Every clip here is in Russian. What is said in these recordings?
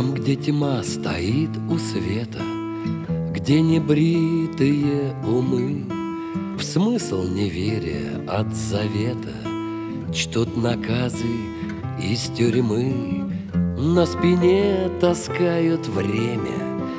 Там, где тьма стоит у света, где небритые умы, в смысл неверия от завета чтут наказы из тюрьмы. На спине таскают время,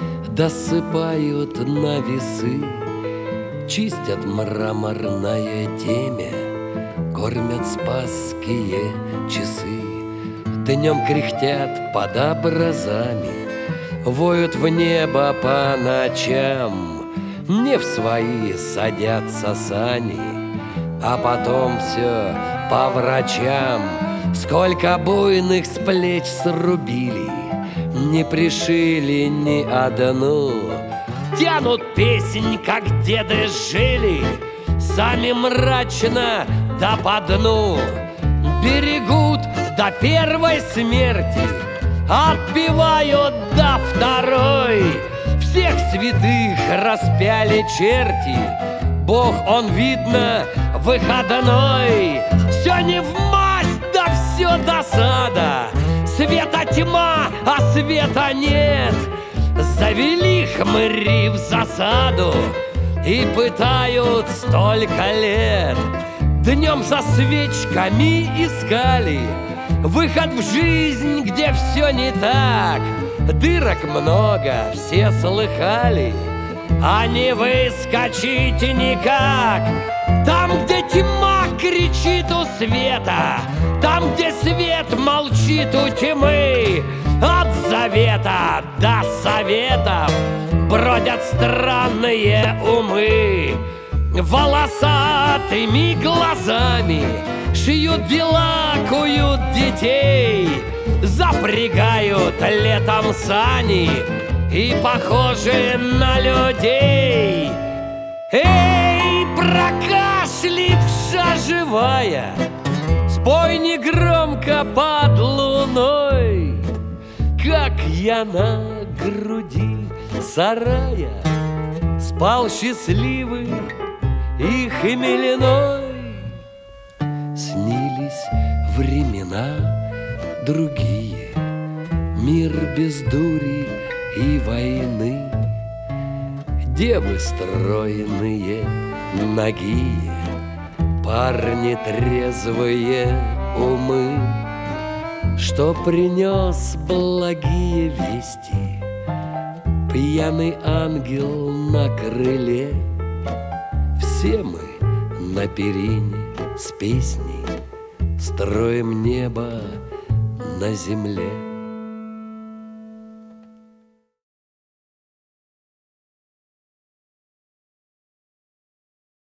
досыпают на весы, чистят мраморное темя, кормят спасские часы. Днем кряхтят под образами, воют в небо по ночам, не в свои садятся сани, а потом все по врачам. Сколько буйных с плеч срубили, не пришили ни одну. Тянут песнь, как деды жили, сами мрачно да по дну. Берегут до первой смерти, отпевают до второй. Всех святых распяли черти, Бог он, видно, выходной. Все не в масть, да все досада, света тьма, а света нет. Завели хмыри в засаду и пытают столько лет. Днем со свечками искали выход в жизнь, где все не так. Дырок много, все слыхали, а не выскочить никак. Там, где тьма кричит у света, там, где свет молчит у тьмы, от завета до советов бродят странные умы. Волосатыми глазами шьют дела, куют детей, запрягают летом сани и похожи на людей. Эй, прокашливша живая, спой негромко под луной, как я на груди сарая спал счастливый и хмельной. Снились времена другие, мир без дури и войны, девы стройные, нагие, парни трезвые умы. Что принес благие вести пьяный ангел на крыле. Все мы на перине с песней строим небо на земле.